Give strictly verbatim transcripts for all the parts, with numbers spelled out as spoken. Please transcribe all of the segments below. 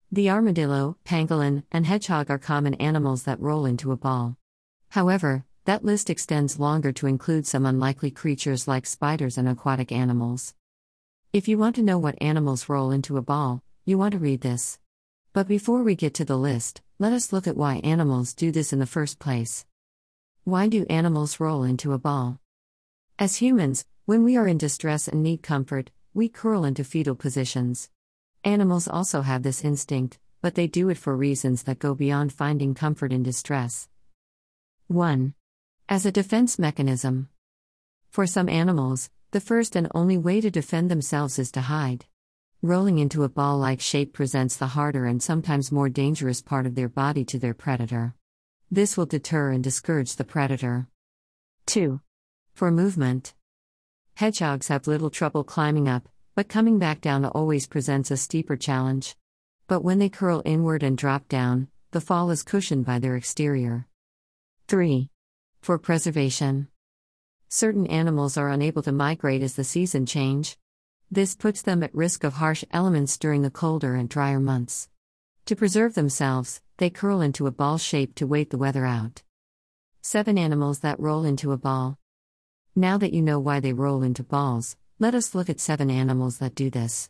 The armadillo, pangolin, and hedgehog are common animals that roll into a ball. However, that list extends longer to include some unlikely creatures like spiders and aquatic animals. If you want to know what animals roll into a ball, you want to read this. But before we get to the list, let us look at why animals do this in the first place. Why do animals roll into a ball? As humans, when we are in distress and need comfort, we curl into fetal positions. Animals also have this instinct, but they do it for reasons that go beyond finding comfort in distress. one. As a defense mechanism. For some animals, the first and only way to defend themselves is to hide. Rolling into a ball-like shape presents the harder and sometimes more dangerous part of their body to their predator. This will deter and discourage the predator. two. For movement. Hedgehogs have little trouble climbing up, but coming back down always presents a steeper challenge. But when they curl inward and drop down, the fall is cushioned by their exterior. three. For preservation. Certain animals are unable to migrate as the season change. This puts them at risk of harsh elements during the colder and drier months. To preserve themselves, they curl into a ball shape to wait the weather out. seven Animals that roll into a ball. Now that you know why they roll into balls, let us look at seven animals that do this.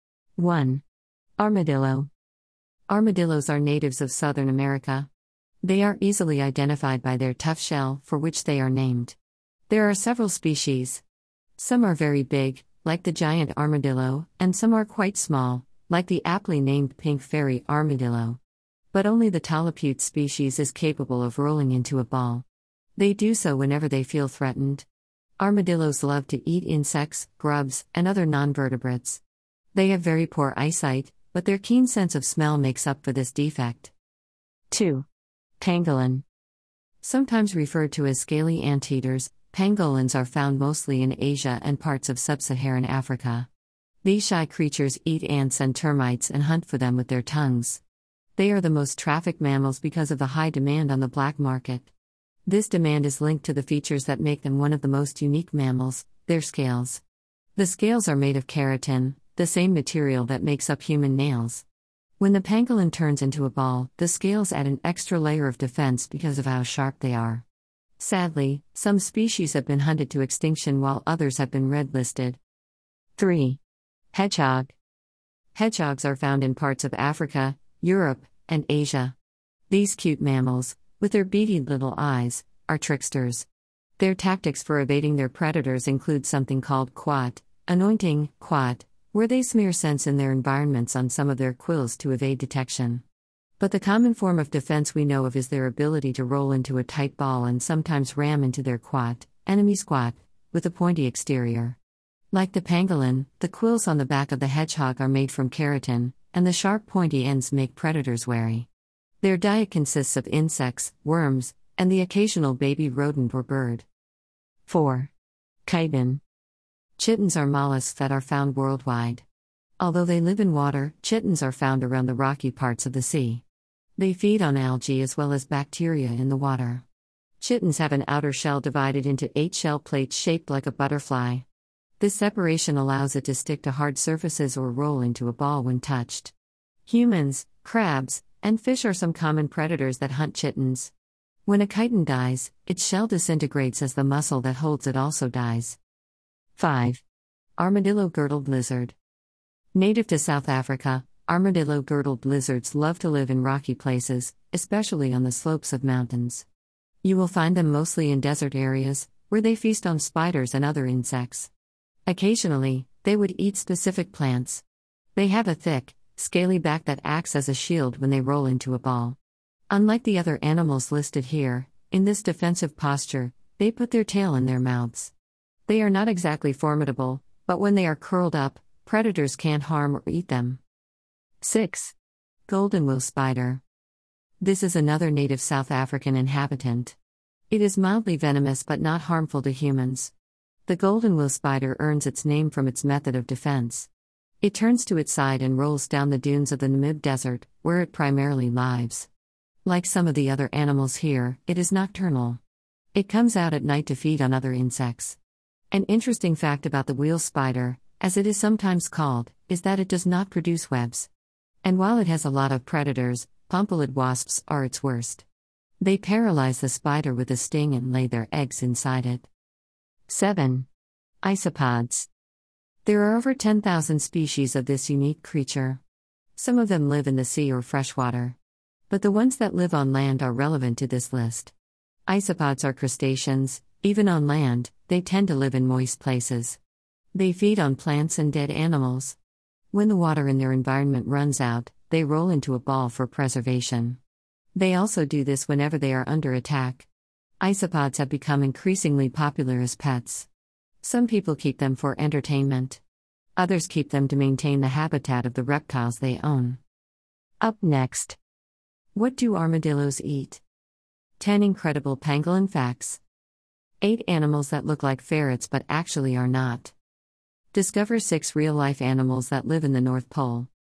one. Armadillo. Armadillos are natives of Southern America. They are easily identified by their tough shell, for which they are named. There are several species. Some are very big, like the giant armadillo, and some are quite small, like the aptly named pink fairy armadillo. But only the talipute species is capable of rolling into a ball. They do so whenever they feel threatened. Armadillos love to eat insects, grubs, and other non-vertebrates. They have very poor eyesight, but their keen sense of smell makes up for this defect. two. Pangolin. Sometimes referred to as scaly anteaters, pangolins are found mostly in Asia and parts of sub-Saharan Africa. These shy creatures eat ants and termites and hunt for them with their tongues. They are the most trafficked mammals because of the high demand on the black market. This demand is linked to the features that make them one of the most unique mammals, their scales. The scales are made of keratin, the same material that makes up human nails. When the pangolin turns into a ball, the scales add an extra layer of defense because of how sharp they are. Sadly, some species have been hunted to extinction while others have been red-listed. three. Hedgehog. Hedgehogs are found in parts of Africa, Europe, and Asia. These cute mammals, with their beady little eyes, are tricksters. Their tactics for evading their predators include something called quat, anointing, quat, where they smear scents in their environments on some of their quills to evade detection. But the common form of defense we know of is their ability to roll into a tight ball and sometimes ram into their quat, enemy squat, with a pointy exterior. Like the pangolin, the quills on the back of the hedgehog are made from keratin, and the sharp pointy ends make predators wary. Their diet consists of insects, worms, and the occasional baby rodent or bird. four. Chitin. Chitins are mollusks that are found worldwide. Although they live in water, chitins are found around the rocky parts of the sea. They feed on algae as well as bacteria in the water. Chitins have an outer shell divided into eight shell plates shaped like a butterfly. This separation allows it to stick to hard surfaces or roll into a ball when touched. Humans, crabs, and fish are some common predators that hunt chitins. When a chitin dies, its shell disintegrates as the muscle that holds it also dies. five. Armadillo-girdled lizard. Native to South Africa, armadillo-girdled lizards love to live in rocky places, especially on the slopes of mountains. You will find them mostly in desert areas, where they feast on spiders and other insects. Occasionally, they would eat specific plants. They have a thick, scaly back that acts as a shield when they roll into a ball. Unlike the other animals listed here, in this defensive posture, they put their tail in their mouths. They are not exactly formidable, but when they are curled up, predators can't harm or eat them. six. Golden-wool spider. This is another native South African inhabitant. It is mildly venomous but not harmful to humans. The golden-wool spider earns its name from its method of defense. It turns to its side and rolls down the dunes of the Namib Desert, where it primarily lives. Like some of the other animals here, it is nocturnal. It comes out at night to feed on other insects. An interesting fact about the wheel spider, as it is sometimes called, is that it does not produce webs. And while it has a lot of predators, pompilid wasps are its worst. They paralyze the spider with a sting and lay their eggs inside it. seven. Isopods. There are over ten thousand species of this unique creature. Some of them live in the sea or freshwater. But the ones that live on land are relevant to this list. Isopods are crustaceans. Even on land, they tend to live in moist places. They feed on plants and dead animals. When the water in their environment runs out, they roll into a ball for preservation. They also do this whenever they are under attack. Isopods have become increasingly popular as pets. Some people keep them for entertainment. Others keep them to maintain the habitat of the reptiles they own. Up next. What do armadillos eat? ten Incredible pangolin facts. eight Animals that look like ferrets but actually are not. Discover six real-life animals that live in the North Pole.